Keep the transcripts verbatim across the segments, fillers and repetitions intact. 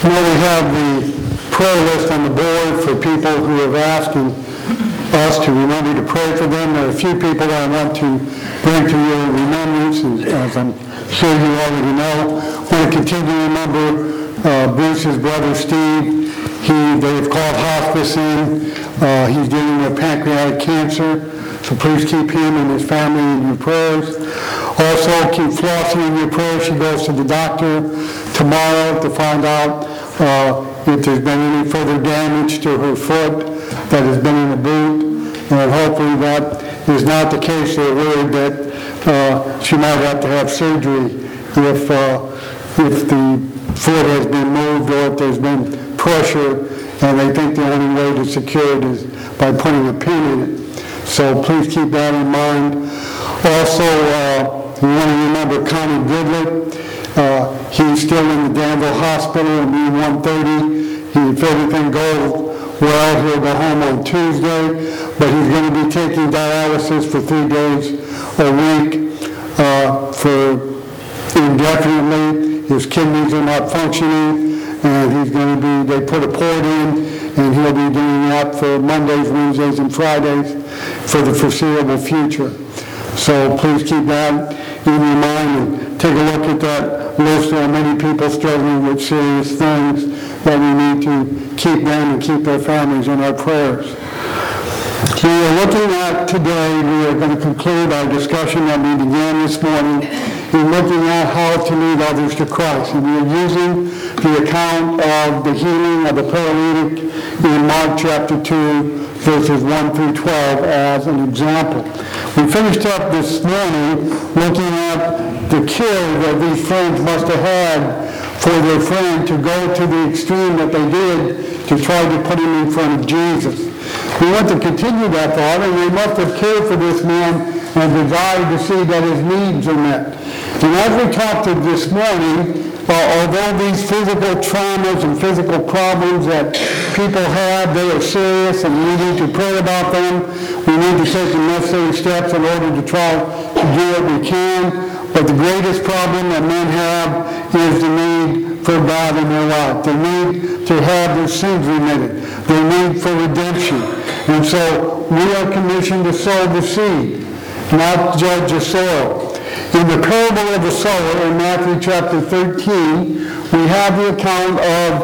Now we have the prayer list on the board for people who have asked us to remember to pray for them. There are a few people I want to bring to your remembrance, and as I'm sure you already know, I want to continue to remember uh, Bruce's brother Steve. He, they've called hospice in. Uh, he's dealing with pancreatic cancer, so please keep him and his family in your prayers. Also, keep Flossie in your prayers. She goes to the doctor tomorrow to find out uh, if there's been any further damage to her foot that has been in the boot. And hopefully that is not the case. They're worried that uh, she might have to have surgery if, uh, if the foot has been moved or if there's been pressure, and they think the only way to secure it is by putting a pin in it. So please keep that in mind. Also, uh, we want to remember Connie Goodlett. Uh, he's still in the Danville Hospital in E one thirty. He, if everything goes well, he'll go home on Tuesday, but he's going to be taking dialysis for three days a week uh, for indefinitely. His kidneys are not functioning, and he's going to be, they put a port in, and he'll be doing that for Mondays, Wednesdays, and Fridays for the foreseeable future. So please keep that in your mind and take a look at that list. There are many people struggling with serious things that we need to keep them and keep their families in our prayers. We are looking at today, we are going to conclude our discussion that we began this morning in looking at how to lead others to Christ. And we are using the account of the healing of the paralytic in Mark chapter two, verses one through twelve as an example. We finished up this morning looking at the care that these friends must have had for their friend to go to the extreme that they did to try to put him in front of Jesus. We want to continue that thought, and they must have cared for this man and desired to see that his needs are met. And as we talked to this morning, uh, although these physical traumas and physical problems that people have, they are serious and we need to pray about them. We need to take the necessary steps in order to try to do what we can. But the greatest problem that men have is the need for God in their life. They need to have their sins remitted. Their need for redemption. And so we are commissioned to sow the seed, not judge the soil. In the parable of the sower in Matthew chapter thirteen, we have the account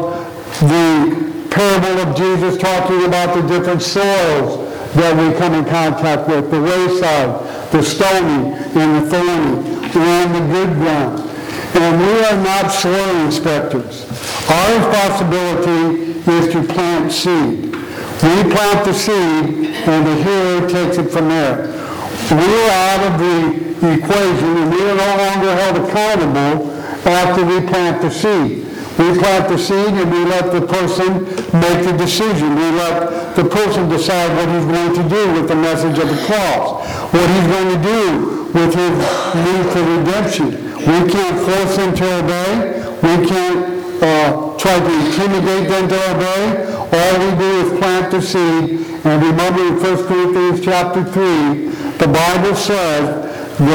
of the parable of Jesus talking about the different soils that we come in contact with, the wayside, the stony, and the thorny, and the good ground. And we are not soil inspectors. Our responsibility is to plant seed. We plant the seed, and the hearer takes it from there. We are out of the equation, and we are no longer held accountable after we plant the seed. We plant the seed, and we let the person make the decision. We let the person decide what he's going to do with the message of the cross, what he's going to do with his need for redemption. We can't force them to obey. We can't uh, try to intimidate them to obey. All we do is plant the seed. And remember in First Corinthians chapter three, the Bible says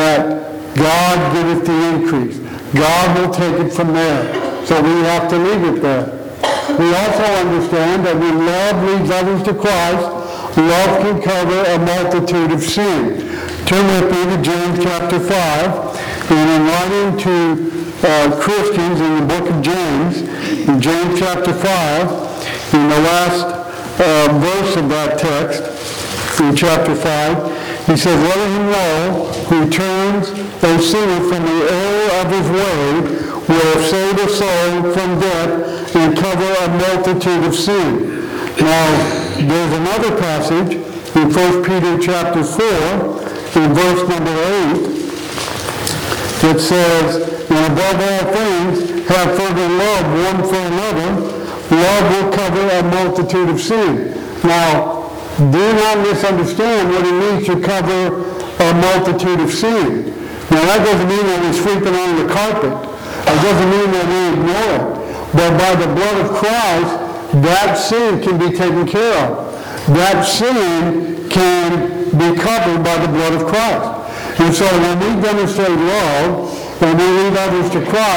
that God giveth the increase. God will take it from there. So we have to leave it there. We also understand that when love leads others to Christ, love can cover a multitude of sin. Turn with me to James chapter five. And in writing to uh, Christians in the book of James, in James chapter five, in the last uh, verse of that text, in chapter five, he says, let him know who turns a sinner from the error of his way will save a soul from death and cover a multitude of sin. Now, there's another passage in First Peter chapter four, in verse number eight, that says, and above all things, have fervent love one for another. Love will cover a multitude of sin. Now, do not misunderstand what it means to cover a multitude of sin. Now, that doesn't mean that we sweep it under the carpet. It doesn't mean that we ignore it. But by the blood of Christ, that sin can be taken care of. That sin can be covered by the blood of Christ. And so when we demonstrate love and we lead others to Christ,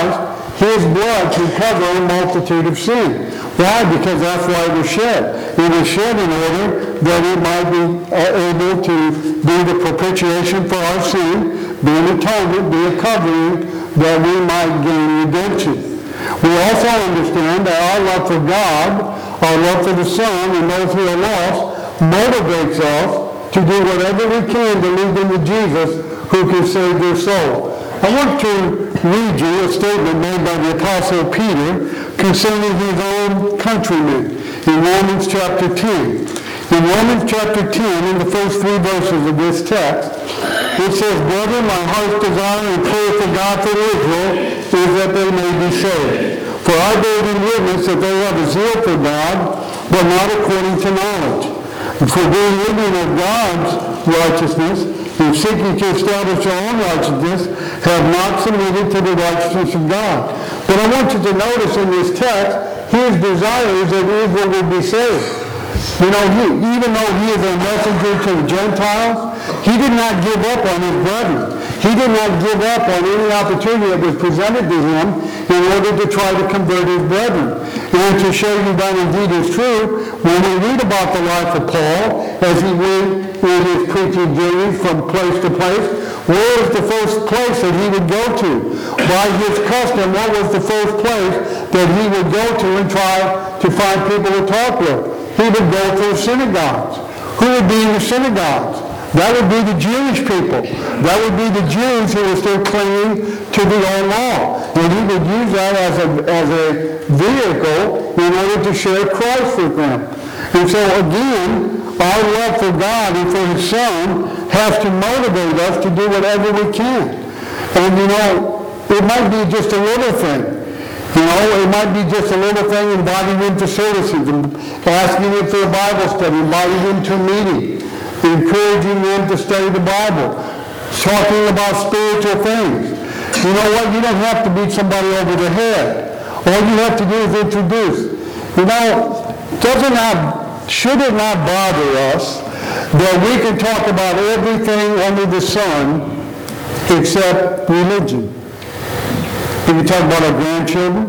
his blood to cover a multitude of sin. Why? Because that's why it was shed. It was shed in order that it might be able to be the propitiation for our sin, be an atonement, be a covering, that we might gain redemption. We also understand that our love for God, our love for the Son, and those who are lost, motivates us to do whatever we can to lead them to Jesus, who can save their soul. I want to read you a statement made by the Apostle Peter concerning his own countrymen in Romans chapter ten. In Romans chapter ten, in the first three verses of this text, it says, "Brethren, my heart's desire and prayer for God for Israel is that they may be saved. For I bear them witness that they have a zeal for God, but not according to knowledge. And for being ignorant of God's righteousness, and seeking to establish their own righteousness, have not submitted to the righteousness of God." But I want you to notice in this text, his desire is that Israel would be saved. You know, he, even though he is a messenger to the Gentiles, he did not give up on his brethren. He did not give up on any opportunity that was presented to him in order to try to convert his brethren. And to show you that indeed is true, when we read about the life of Paul, as he went in his preaching journey from place to place, where was the first place that he would go to? By his custom, what was the first place that he would go to and try to find people to talk with? He would go to the synagogues. Who would be in the synagogues? That would be the Jewish people. That would be the Jews who were still clinging to the old law. And he would use that as a, as a vehicle in order to share Christ with them. And so again, our love for God and for his Son has to motivate us to do whatever we can. And you know, it might be just a little thing. You know, it might be just a little thing, inviting them to services, and asking them for a Bible study, inviting them to a meeting, encouraging them to study the Bible, talking about spiritual things. You know what? You don't have to beat somebody over the head. All you have to do is introduce. You know, doesn't not, should it not bother us that we can talk about everything under the sun except religion? We can talk about our grandchildren.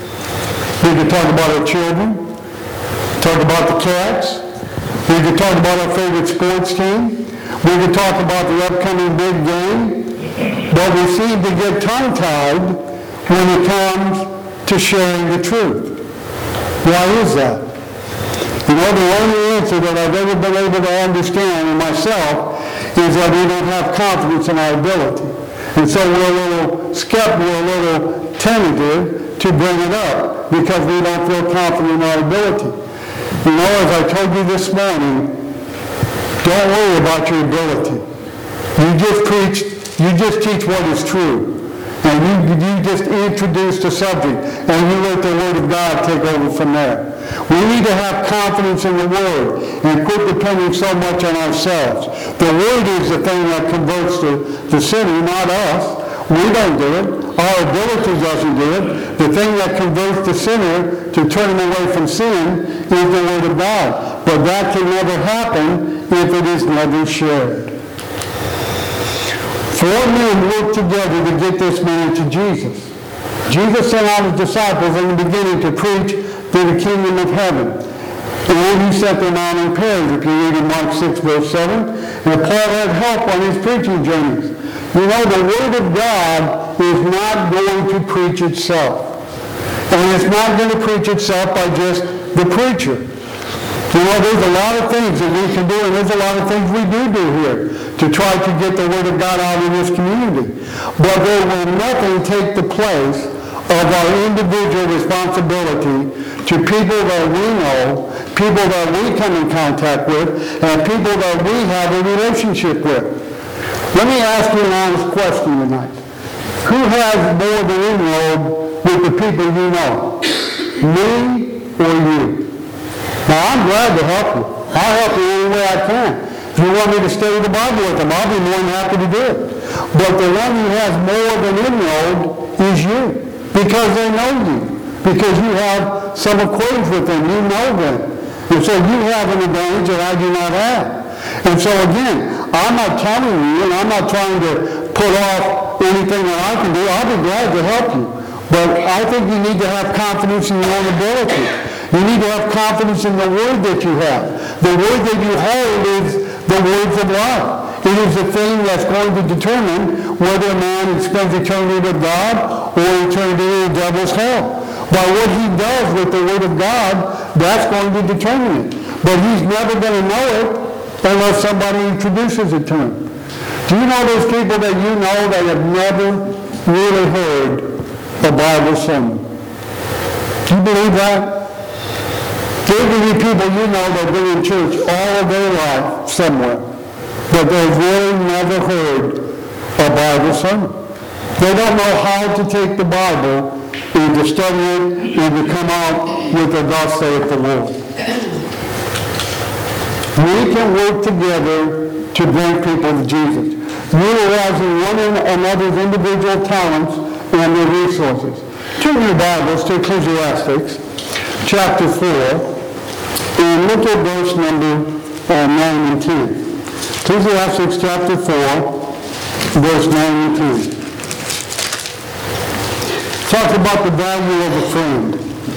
We can talk about our children. Talk about the cats. We can talk about our favorite sports team. We can talk about the upcoming big game. But we seem to get tongue-tied when it comes to sharing the truth. Why is that? You know, the only answer that I've ever been able to understand in myself is that we don't have confidence in our ability. And so we're a little skeptical, we're a little tentative to bring it up because we don't feel confident in our ability. You know, as I told you this morning, don't worry about your ability. You just preach, you just teach what is true. And you, you just introduce the subject, and you let the Word of God take over from there. We need to have confidence in the Word and quit depending so much on ourselves. The Word is the thing that converts the, the sinner, not us. We don't do it. Our ability doesn't do it. The thing that converts the sinner to turn him away from sin is the Word of God. But that can never happen if it is never shared. Four men worked together to get this man to Jesus. Jesus sent out his disciples in the beginning to preach to the kingdom of heaven. And he sent them out in pairs, if you read in Mark six, verse seven. And Paul had help on his preaching journeys. You know, the Word of God is not going to preach itself. And it's not going to preach itself by just the preacher. You know, there's a lot of things that we can do, and there's a lot of things we do do here to try to get the Word of God out in this community. But there will nothing take the place of our individual responsibility to people that we know, people that we come in contact with, and people that we have a relationship with. Let me ask you an honest question tonight. Who has more of an inroad with the people you know? Me or you? Now, I'm glad to help you. I'll help you any way I can. If you want me to study the Bible with them, I'll be more than happy to do it. But the one who has more of an inroad is you. Because they know you. Because you have some acquaintance with them. You know them. And so you have an advantage that I do not have. And so again, I'm not telling you, and I'm not trying to put off anything that I can do. I'll be glad to help you. But I think you need to have confidence in your own ability. You need to have confidence in the word that you have. The word that you hold is the words of life. It is the thing that's going to determine whether a man spends eternity with God or eternity in the devil's hell. By what he does with the word of God, that's going to determine it. But he's never going to know it unless somebody introduces it to him. Do you know those people that you know that have never really heard a Bible sermon? Do you believe that? There will be people you know that have been in church all of their life somewhere, but they've really never heard a Bible sermon. They don't know how to take the Bible and to study it and to come out with the thus saith the Lord. We can work together to bring people to Jesus, utilizing one another's individual talents and their resources. Turn your Bibles to Ecclesiastes chapter four and look at verse number uh, nine and ten. Ecclesiastes chapter four, verse nine and ten. Talk about the value of a friend.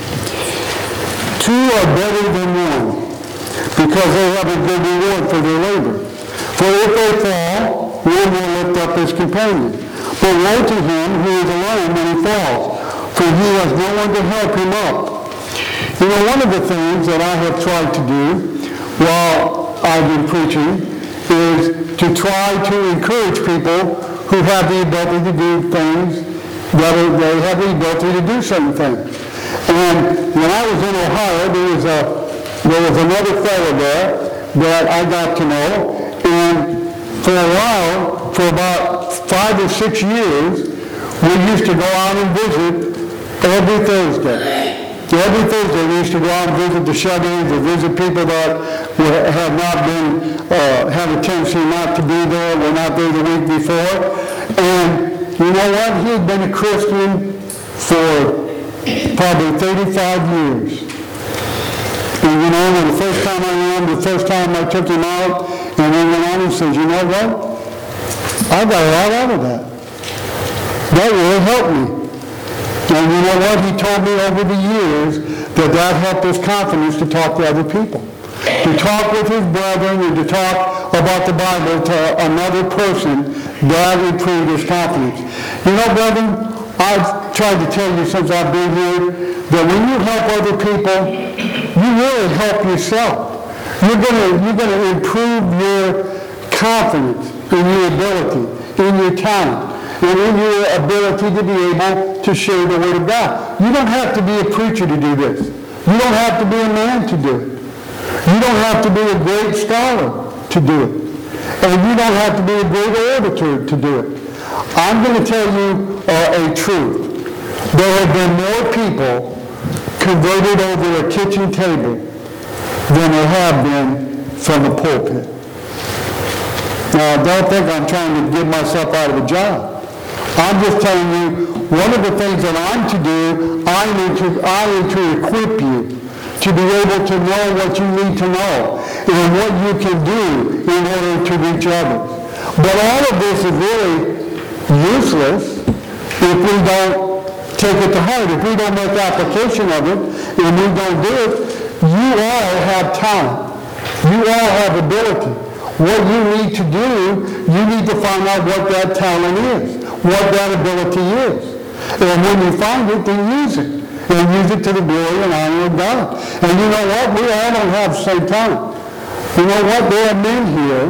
Two are better than one, because they have a good reward for their labor. For if they fall, one will lift up his companion. But woe to him who is alone when he falls, for he has no one to help him up. You know, one of the things that I have tried to do while I've been preaching is to try to encourage people who have the ability to do things, that are, they have the ability to do certain things. And when I was in Ohio, there was a there was another fellow there that I got to know, and for a while, for about five or six years, we used to go out and visit every Thursday. Every Thursday we used to go out and visit the shut-ins or visit people that were, have not been, uh, have a tendency not to be there, were not there the week before. And you know what? He had been a Christian for probably thirty-five years. And you know, when the first time I went, the first time I took him out, and he went on and said, you know what? I got a lot out of that. That really helped me. And you know what? He told me over the years that that helped his confidence to talk to other people. To talk with his brethren and to talk about the Bible to another person, that improved his confidence. You know, brethren, I've tried to tell you since I've been here that when you help other people, you really help yourself. You're going to you're going to improve your confidence in your ability, in your talent, and in your ability to be able to share the Word of God. You don't have to be a preacher to do this. You don't have to be a man to do it. You don't have to be a great scholar to do it. And you don't have to be a great orator to do it. I'm going to tell you uh, a truth. There have been more people converted over a kitchen table than there have been from the pulpit. Now, don't think I'm trying to get myself out of a job. I'm just telling you, one of the things that I'm to do, I need to, I need to equip you to be able to know what you need to know and what you can do in order to reach others. But all of this is really useless if we don't take it to heart, if we don't make application of it, and we don't do it. You all have talent. You all have ability. What you need to do, you need to find out what that talent is, what that ability is. And when you find it, then use it. And use it to the glory and honor of God. And you know what? We all don't have the same talent. You know what? There are men here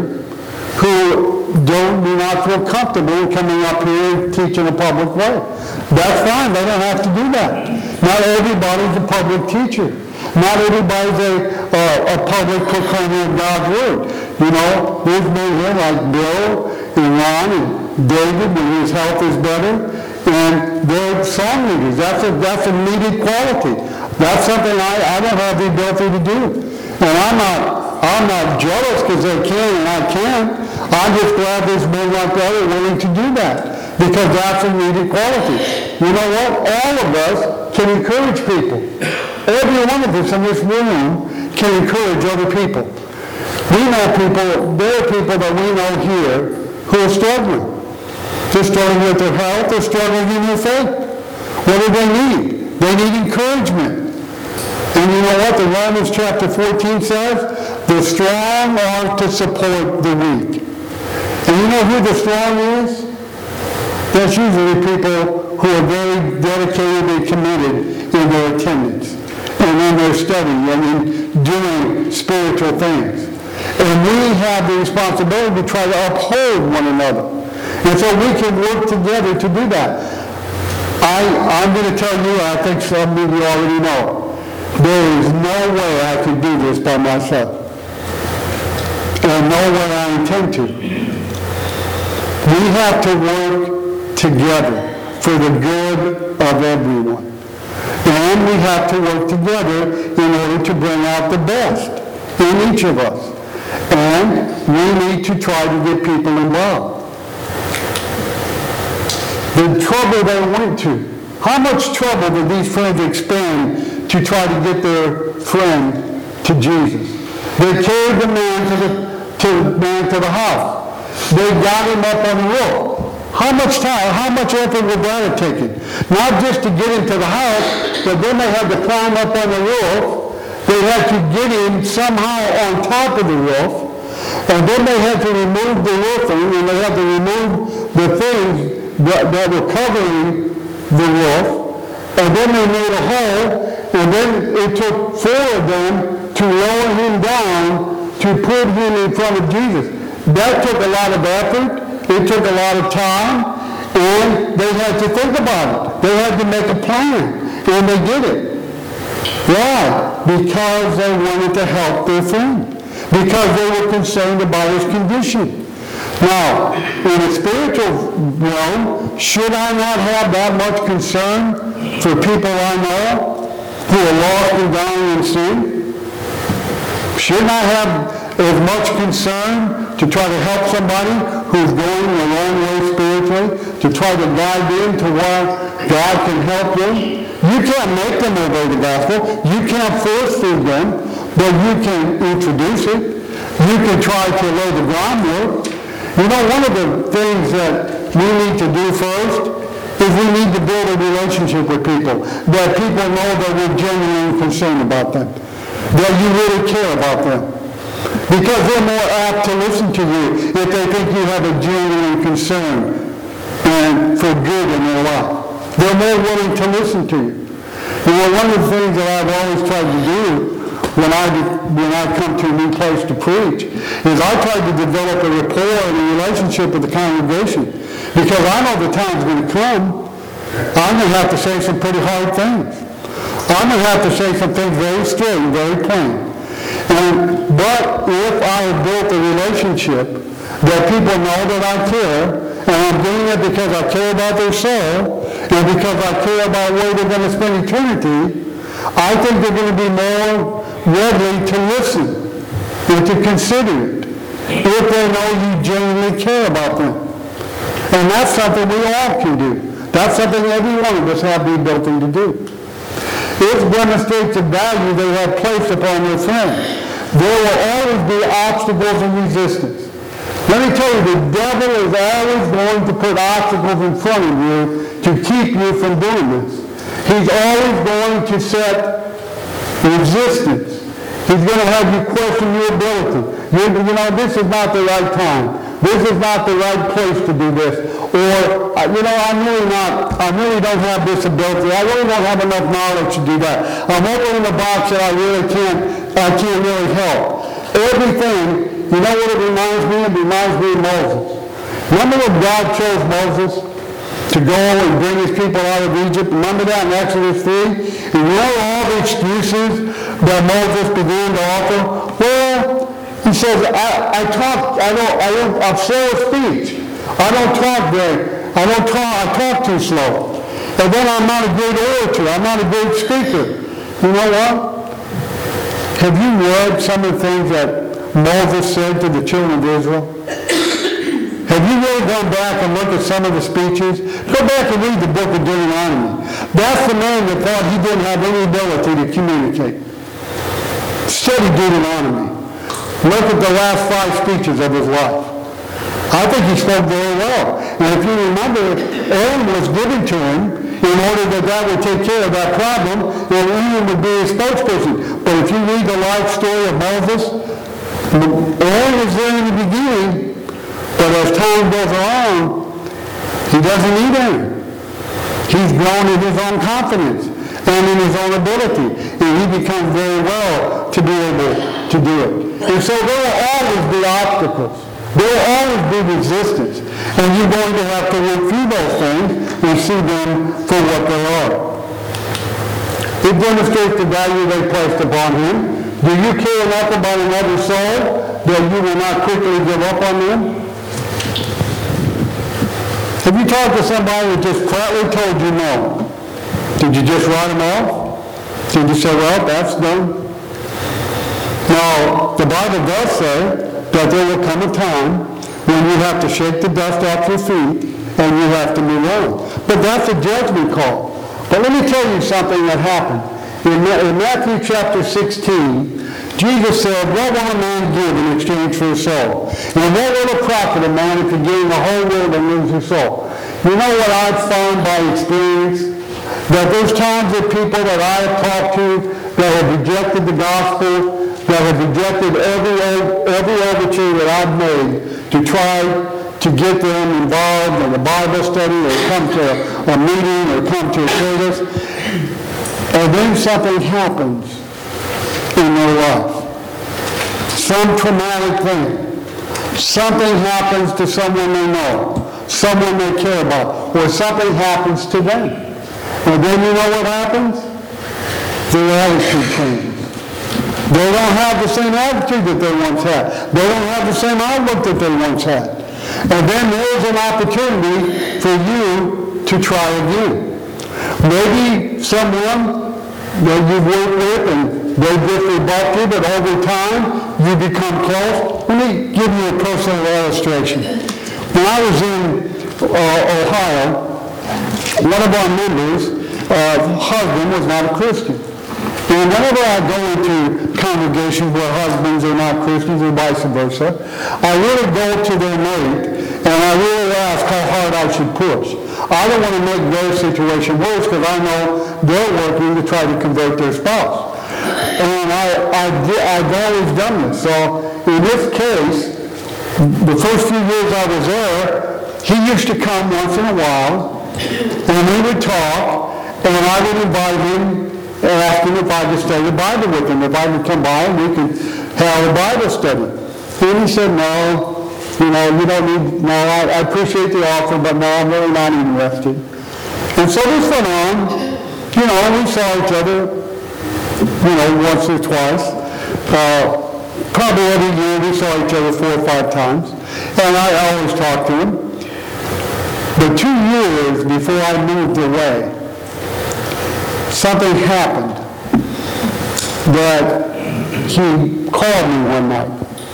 who don't do not feel comfortable coming up here and teaching a public way. That's fine. They don't have to do that. Not everybody's a public teacher. Not everybody's a, uh, a public proclaimer of God's Word. You know, there's men here like Bill and Ron and David when his health is better. And they're song leaders. That's a, that's a needed quality. That's something I, I don't have the ability to do. And I'm not, I'm not jealous because they can and I can't. I'm just glad there's men like that are willing to do that because that's a needed quality. You know what? All of us can encourage people. Every one of us in this room can encourage other people. We know people, there are people that we know here who are struggling. They're struggling with their health. They're struggling in their faith. What do they need? They need encouragement. And you know what the Romans chapter fourteen says? The strong are to support the weak. And you know who the strong is? That's usually people who are very dedicated and committed in their attendance and in their study and in doing spiritual things. And we have the responsibility to try to uphold one another. And so we can work together to do that. I, I'm going to tell you, I think some of you already know, there is no way I can do this by myself. And no way I intend to. We have to work together for the good of everyone. And we have to work together in order to bring out the best in each of us. And we need to try to get people involved. The trouble they went to. How much trouble did these friends expend to try to get their friend to Jesus? They carried the man to the, to, man to the house. They got him up on the roof. How much time, how much effort would that have taken? Not just to get into the house, but then they had to climb up on the roof. They had to get him somehow on top of the roof. And then they had to remove the roofing, and they had to remove the things that, that were covering the roof. And then they made a hole, and then it took four of them to lower him down to put him in front of Jesus. That took a lot of effort. It took a lot of time, and they had to think about it. They had to make a plan, and they did it. Why? Because they wanted to help their friend. Because they were concerned about his condition. Now, in a spiritual realm, should I not have that much concern for people I know who are lost and dying in sin? Shouldn't I have as much concern to try to help somebody who's going a long way spiritually, to try to guide them to where God can help them? You can't make them obey the gospel. You can't force feed them, but you can introduce it. You can try to lay the groundwork. You know, one of the things that we need to do first is we need to build a relationship with people, that people know that we're genuinely concerned about them, that you really care about them. Because they're more apt to listen to you if they think you have a genuine concern and for good in their life. They're more willing to listen to you. You know, one of the things that I've always tried to do when I, when I come to a new place to preach is I try to develop a rapport and a relationship with the congregation. Because I know the time's going to come. I'm going to have to say some pretty hard things. I'm going to have to say some things very straight and very plain. And, but if I have built a relationship that people know that I care, and I'm doing it because I care about their soul, and because I care about where they're going to spend eternity, I think they're going to be more ready to listen and to consider it if they know you genuinely care about them. And that's something we all can do. That's something every one of us have the ability to do. It demonstrates the value they have placed upon their friend. There will always be obstacles and resistance. Let me tell you, the devil is always going to put obstacles in front of you to keep you from doing this. He's always going to set resistance. He's going to have you question your ability. You, you know, this is not the right time. This is not the right place to do this. Or, you know, I'm really not, I really don't have this ability. I really don't have enough knowledge to do that. I'm opening a box that I really can't, I can't really help. Everything, you know what it reminds me of? It reminds me of Moses. Remember when God chose Moses to go and bring his people out of Egypt? Remember that in Exodus three? And you know all the excuses that Moses began to offer? Well, he says, I, I talk, I don't, I don't, I'm slow of speech. I don't talk very, I don't talk, I talk too slow. And then I'm not a great orator. I'm not a great speaker. You know what? Have you read some of the things that Moses said to the children of Israel? Have you really gone back and looked at some of the speeches? Go back and read the book of Deuteronomy. That's the man that thought he didn't have any ability to communicate. Study Deuteronomy. Look at the last five speeches of his life. I think he spoke very well. And if you remember, Aaron was given to him, in order that that would take care of that problem, and Aaron would be a spokesperson. But if you read the life story of Moses, Aaron was there in the beginning, but as time goes on, he doesn't need Aaron. He's grown in his own confidence and in his own ability, and he becomes very well to be able to do it. And so there will always be obstacles. There will always be resistance, and you're going to have to look through those things and see them for what they are. It demonstrates the value they placed upon him. Do you care enough about another soul that you will not quickly give up on them? Have you talked to somebody that just flatly told you no? Did you just write them off? Did you say, well, that's done? No, the Bible does say that there will come a time when you have to shake the dust off your feet and you have to move on. But that's a judgment call. But let me tell you something that happened. In, in Matthew chapter sixteen, Jesus said, what will a man give in exchange for his soul? And what will it profit a man if he gain the whole world and lose his soul? You know what I've found by experience? That there's times that people that I have talked to that have rejected the gospel, that have rejected every, every overture that I've made to try to get them involved in a Bible study or come to a, a meeting or come to a service. And then something happens in their life. Some traumatic thing. Something happens to someone they know, someone they care about, or something happens to them. And then you know what happens? Their attitude changes. They don't have the same attitude that they once had. They don't have the same outlook that they once had. And then there's an opportunity for you to try again. Maybe someone that you've worked with and they just rebuffed you, but over time you become close. Let me give you a personal illustration. When I was in uh, Ohio, one of our members' uh, husband was not a Christian. And whenever I go into congregations where husbands are not Christians or vice versa, I really go to their mate and I really ask how hard I should push. I don't want to make their situation worse because I know they're working to try to convert their spouse. And I, I, I've always done this. So in this case, the first few years I was there, he used to come once in a while and we would talk and I would invite him and ask him if I could study the Bible with him, if I could come by and we could have a Bible study. And he said, no, you know, you don't need, no, I, I appreciate the offer, but no, I'm really not interested. And so this went on, you know, we saw each other, you know, once or twice. Uh, probably every year we saw each other four or five times. And I always talked to him. But two years before I moved away, something happened that he called me one night.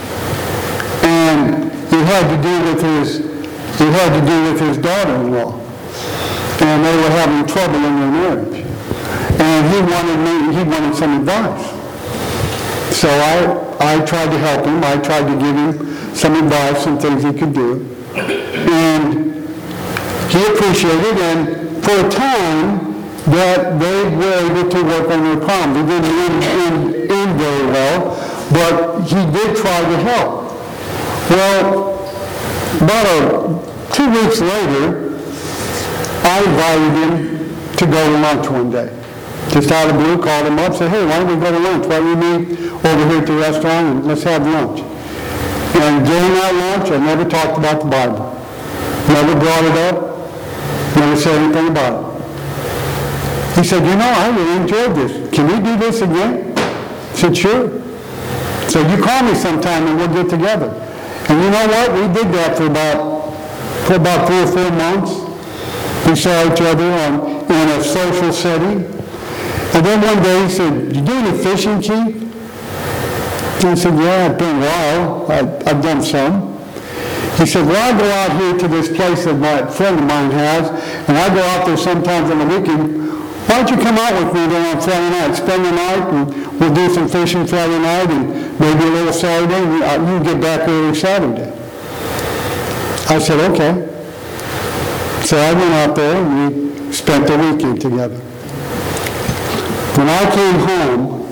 And it had to do with his, it had to do with his daughter-in-law. And they were having trouble in their marriage. And he wanted me, he wanted some advice. So I, I tried to help him. I tried to give him some advice, some things he could do. And he appreciated, and for a time, that they were able to work on their problems. It didn't end, end, end very well, but he did try to help. Well, about a, two weeks later, I invited him to go to lunch one day. Just out of the blue, called him up, said, hey, why don't we go to lunch? Why don't we meet over here at the restaurant and let's have lunch? And during that lunch, I never talked about the Bible. Never brought it up. Never said anything about it. He said, you know, I really enjoyed this. Can we do this again? I said, sure. So you call me sometime and we'll get together. And you know what? We did that for about for about three or four months. We saw each other on, in a social setting. And then one day he said, you do any fishing, Chief? And I said, yeah, it's been a while. I, I've done some. He said, well, I go out here to this place that my friend of mine has, and I go out there sometimes on the weekend. Why don't you come out with me then on Friday night? Spend the night, and we'll do some fishing Friday night, and maybe a little Saturday, and you can get back early Saturday. I said, okay. So I went out there, and we spent the weekend together. When I came home,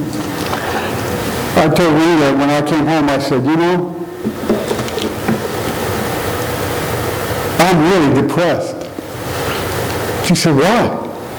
I told Rita, when I came home, I said, you know, I'm really depressed. She said, why?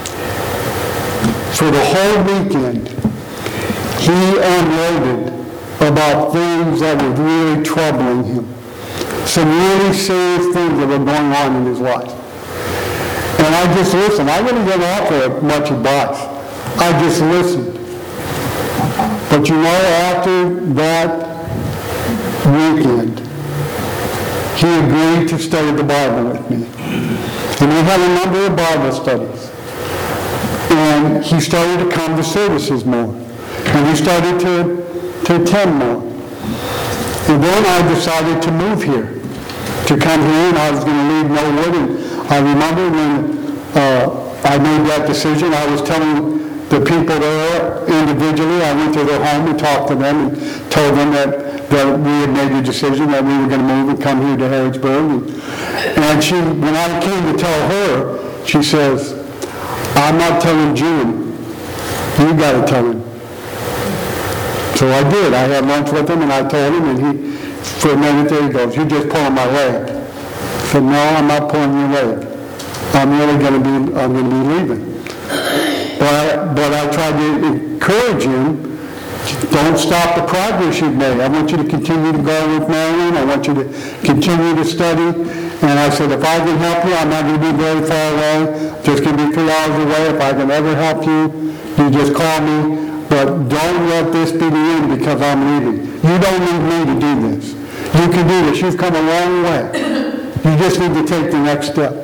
For the whole weekend, he unloaded about things that were really troubling him. Some really serious things that were going on in his life. And I just listened. I didn't get offer much advice. I just listened. But you know, after that weekend, he agreed to study the Bible with me. And we had a number of Bible studies. And he started to come to services more. And he started to, to attend more. And then I decided to move here, to come here, and I was going to leave Millwood. And I remember when uh, I made that decision, I was telling the people there individually, I went to their home and talked to them and told them that, that we had made the decision that we were going to move and come here to Harrodsburg. And, and she, when I came to tell her, she says, I'm not telling Jim. You got to tell him. So I did. I had lunch with him and I told him, and he, for a minute there, he goes, you're just pulling my leg. I said, no, I'm not pulling your leg. I'm really going to be, I'm going to be leaving. But I, but I tried to encourage him, don't stop the progress you've made. I want you to continue to go with Marion. I want you to continue to study. And I said, if I can help you, I'm not going to be very far away. Just going to be three hours away. If I can ever help you, you just call me. But don't let this be the end because I'm leaving. You don't need me to do this. You can do this. You've come a long way. You just need to take the next step.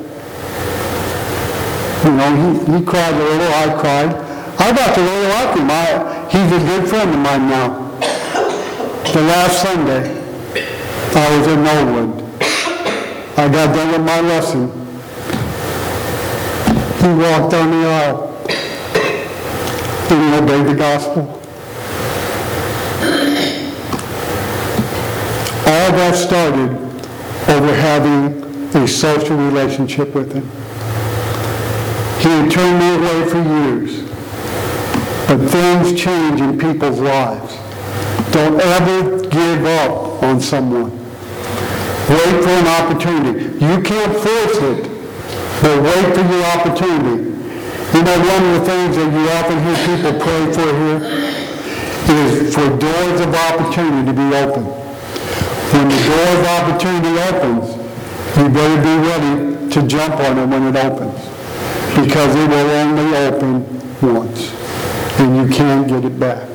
You know, he, he cried a little, I cried. I got to really like him. I, he's a good friend of mine now. The last Sunday, I was in Norwood. I got done with my lesson. He walked down the aisle. Didn't obey the gospel. All that started over having a social relationship with him. He had turned me away for years. But things change in people's lives. Don't ever give up on someone. Wait for an opportunity. You can't force it, but wait for your opportunity. You know, one of the things that you often hear people pray for here is for doors of opportunity to be open. When the door of opportunity opens, you better be ready to jump on it when it opens. Because it will only open once. And you can't get it back.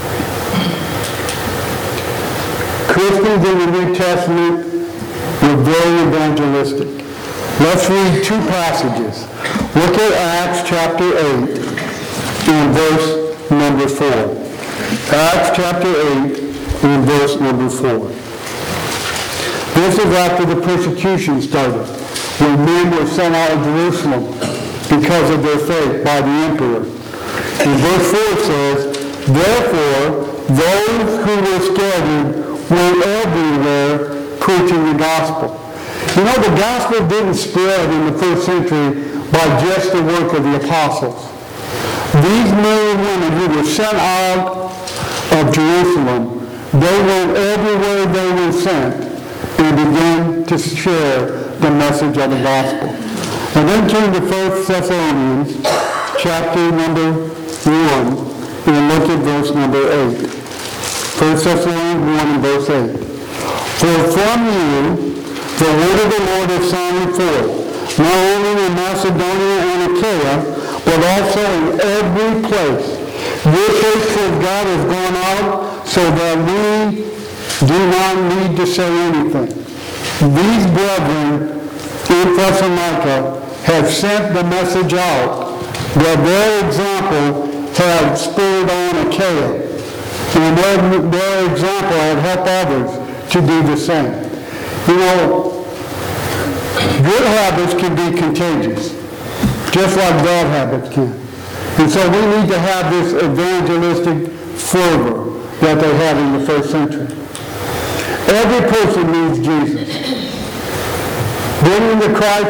Christians in the New Testament were very evangelistic. Let's read two passages. Look at Acts chapter eight and verse number four. Acts chapter eight and verse number four. This is after the persecution started, when men were sent out of Jerusalem because of their faith by the emperor. And verse four says, therefore, those who were scattered went everywhere preaching the gospel. You know, the gospel didn't spread in the first century by just the work of the apostles. These men and women who were sent out of Jerusalem, they went everywhere they were sent and began to share the message of the gospel. And then turn to First Thessalonians chapter number one and look at verse number eight. First Thessalonians one and verse eight. For from you the word of the Lord is sounding forth, not only in Macedonia and Achaia, but also in every place. This faith of God has gone out so that we do not need to say anything. These brethren in Thessalonica have sent the message out that their example had spurred on Achaia, and their, their example had helped others to do the same. You know, good habits can be contagious, just like bad habits can. And so we need to have this evangelistic fervor that they had in the first century. Every person needs Jesus. Bringing the Christ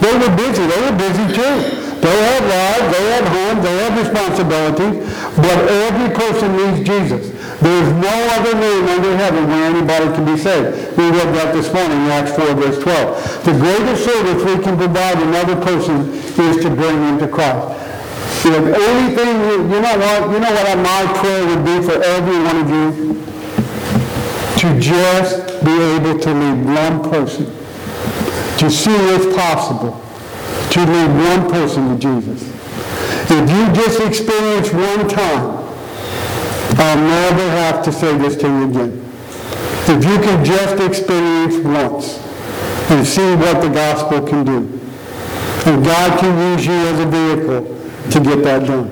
They were busy. They were busy too. They had lives, they had homes, they had responsibilities, but every person needs Jesus. There is no other name under heaven where anybody can be saved. We read that this morning in Acts four, verse twelve. The greatest service we can provide another person is to bring them to Christ. If anything, you, you know what, you know what my prayer would be for every one of you? To just be able to lead one person. To see it's possible to lead one person to Jesus. If you just experience one time, I'll never have to say this to you again. If you can just experience once and see what the gospel can do, and God can use you as a vehicle to get that done.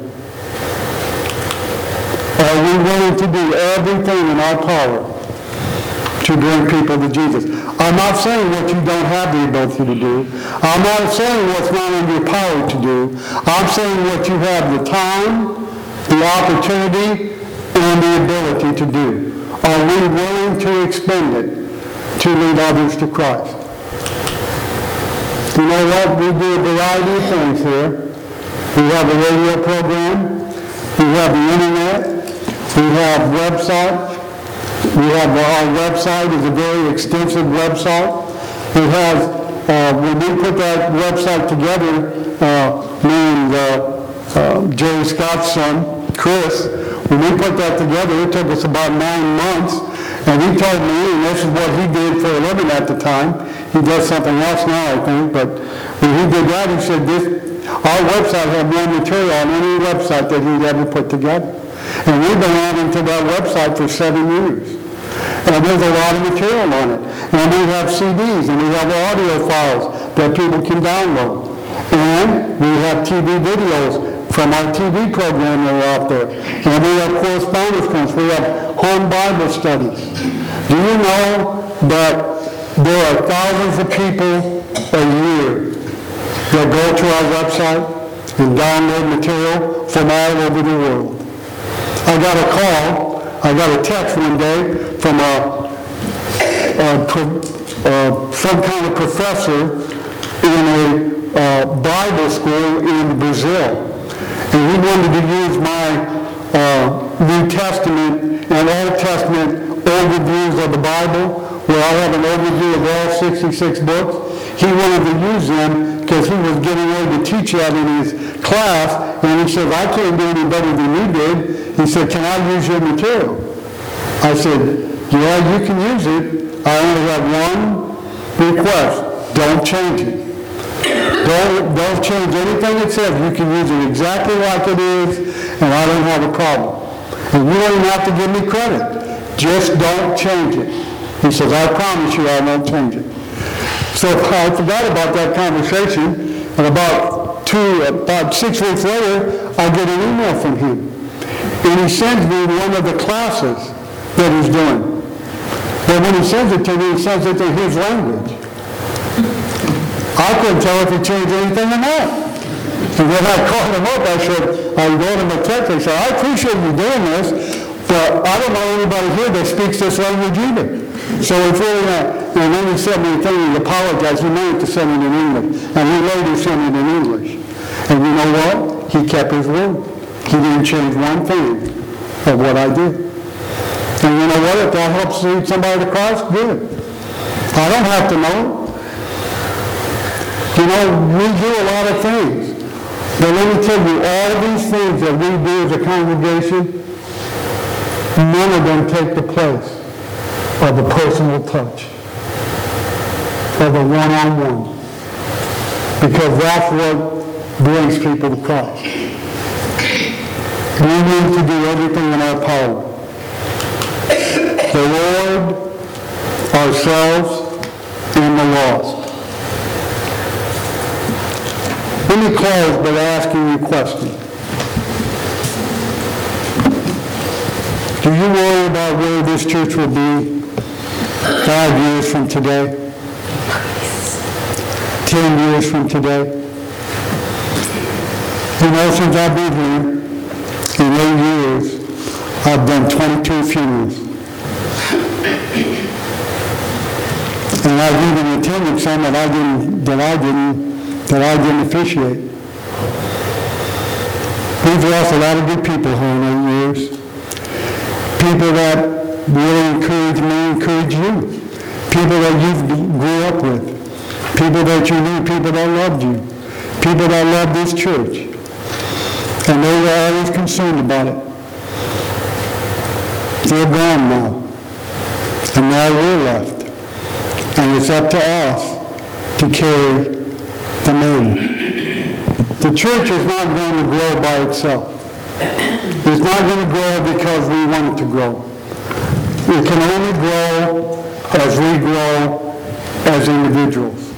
Are we willing to do everything in our power to bring people to Jesus? I'm not saying what you don't have the ability to do. I'm not saying what's not in your power to do. I'm saying what you have the time, the opportunity, and the ability to do. Are we willing to expend it to lead others to Christ? You know what? We do a variety of things here. We have a radio program. We have the internet. We have website. We have our website is a very extensive website. It has, uh, when we put that website together, uh, me and uh, uh, Jerry Scott's son, Chris, when we put that together, it took us about nine months. And he told me, and this is what he did for a living at the time. He does something else now, I think. But when he did that, he said, this, our website had more material on any website that he'd ever put together. And we've been adding to that website for seven years. And there's a lot of material on it. And we have C Ds, and we have audio files that people can download. And we have T V videos from our T V program that are out there. And we have correspondence courses. We have home Bible studies. Do you know that there are thousands of people a year that go to our website and download material from all over the world? I got a call, I got a text one day from a, a, a some kind of professor in a uh, Bible school in Brazil. And he wanted to use my uh, New Testament and Old Testament overviews of the Bible, where I have an overview of all sixty-six books. He wanted to use them because he was getting ready to teach that in his class, and he said, I can't do any better than you did. He said, can I use your material? I said, yeah, you can use it. I only have one request. Don't change it. Don't, don't change anything it says. You can use it exactly like it is, and I don't have a problem. And you don't even have to give me credit. Just don't change it. He says, I promise you I won't change it. So I forgot about that conversation, and about two, about six weeks later, I get an email from him. And he sends me one of the classes that he's doing. But when he sends it to me, he sends it in his language. I couldn't tell if he changed anything or not. And when I called him up, I said, I wrote him a text. I said, I appreciate you doing this, but I don't know anybody here that speaks this language either. So it's really not. And then he sent me a thing, he apologized. He meant to send it in English. And he later sent it in English. And you know what? He kept his word. He didn't change one thing of what I did. And you know what? If that helps lead somebody to Christ, good. I don't have to know. You know, we do a lot of things. But let me tell you, all these things that we do as a congregation, none of them take the place of the personal touch, of the one-on-one. Because that's what brings people to Christ. We need to do everything in our power. The Lord, ourselves, and the lost. Let me close by asking you a question. Do you worry about where this church will be five years from today? Ten years from today? You know, since I've been here, in eight years, I've done twenty-two funerals. And I've even attended some that I didn't, that I didn't that I didn't officiate. We've lost a lot of good people here in our years. People that really encourage me, encourage you. People that you grew up with. People that you knew, people that loved you. People that loved this church. And they were always concerned about it. They're gone now. And now we're left. And it's up to us to carry the mantle. The church is not going to grow by itself. It's not going to grow because we want it to grow. It can only grow as we grow as individuals.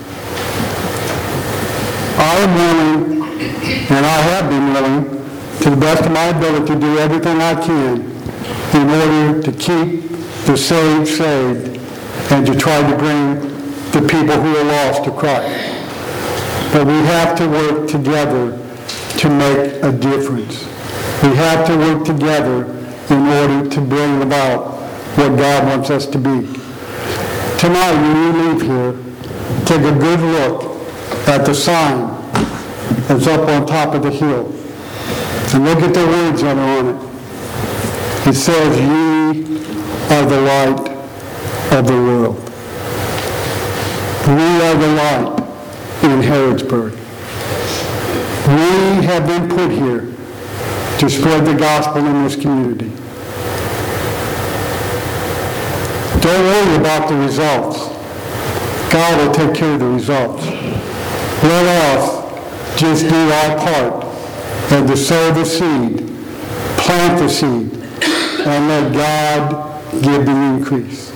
I am willing, and I have been willing, to the best of my ability, to do everything I can in order to keep the saved saved and to try to bring the people who are lost to Christ. But we have to work together to make a difference. We have to work together in order to bring about what God wants us to be. Tonight, when you leave here, take a good look at the sign that's up on top of the hill. And look at the words that are on it. It says, "Ye are the light of the world." We are the light in Harrodsburg. We have been put here to spread the gospel in this community. Don't worry about the results. God will take care of the results. Let us just do our part and to sow the seed, plant the seed, and let God give the increase.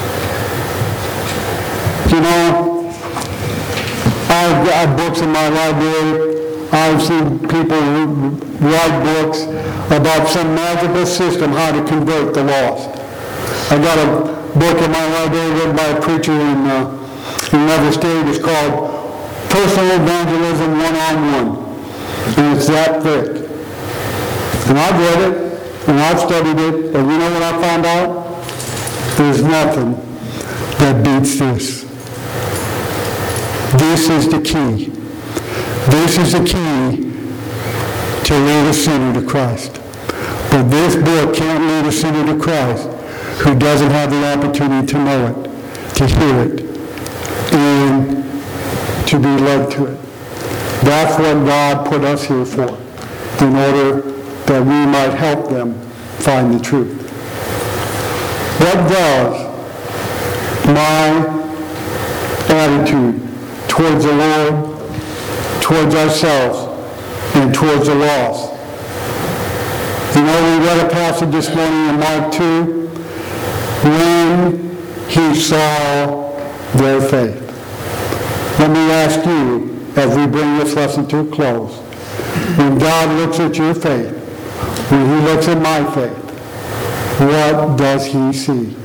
You know, I've got books in my library. I've seen people write books about some magical system how to convert the lost. I got a book in my library written by a preacher in, uh, in another state. It's called Personal Evangelism One-on-One. And it's that thick. And I've read it, and I've studied it, and you know what I found out? There's nothing that beats this. This is the key. This is the key to lead a sinner to Christ. But this book can't lead a sinner to Christ who doesn't have the opportunity to know it, to hear it, and to be led to it. That's what God put us here for, in order that we might help them find the truth. What does my attitude towards the Lord, towards ourselves, and towards the lost? You know, we read a passage this morning in Mark two, when he saw their faith. Let me ask you, as we bring this lesson to a close, when God looks at your faith, when he looks at my faith, what does he see?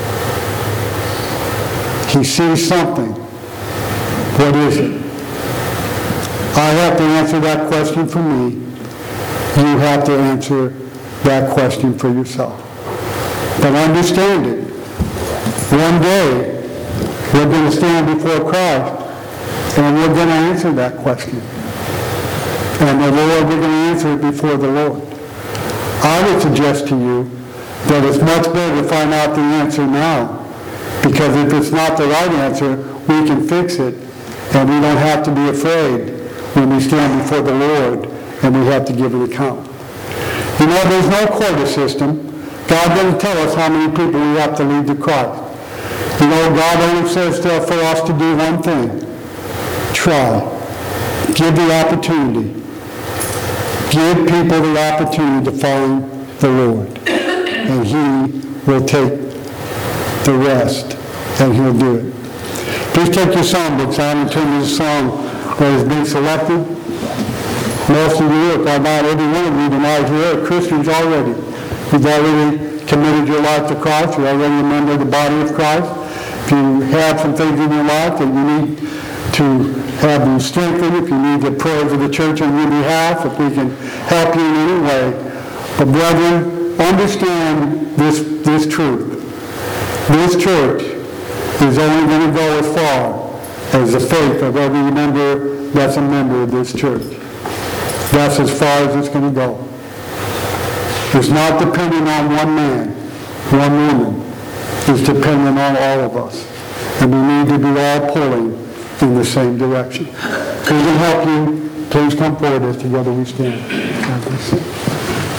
He sees something. What is it? I have to answer that question for me. You have to answer that question for yourself. But understand it. One day, we're going to stand before Christ, and we're going to answer that question. And the Lord, we're going to answer it before the Lord. I would suggest to you that it's much better to find out the answer now, because if it's not the right answer, we can fix it, and we don't have to be afraid when we stand before the Lord and we have to give an account. You know, there's no quota system. God doesn't tell us how many people we have to lead to Christ. You know, God only says to, for us to do one thing. Try. Give the opportunity. Give people the opportunity to find the Lord. And he will take the rest, and he'll do it. Please take your songbooks out and turn to the song that has been selected. Most of you, if not every one of you tonight here, are Christians already. You've already committed your life to Christ. You're already a member of the body of Christ. If you have some things in your life that you need to have them strengthened, if you need to pray for the church on your behalf, if we can help you in any way. But brethren, understand this, this truth. This church is only going to go as far as the faith of every member that's a member of this church. That's as far as it's going to go. It's not dependent on one man, one woman. It's dependent on all of us. And we need to be all pulling in the same direction. If we can help you, please come forward as together we stand.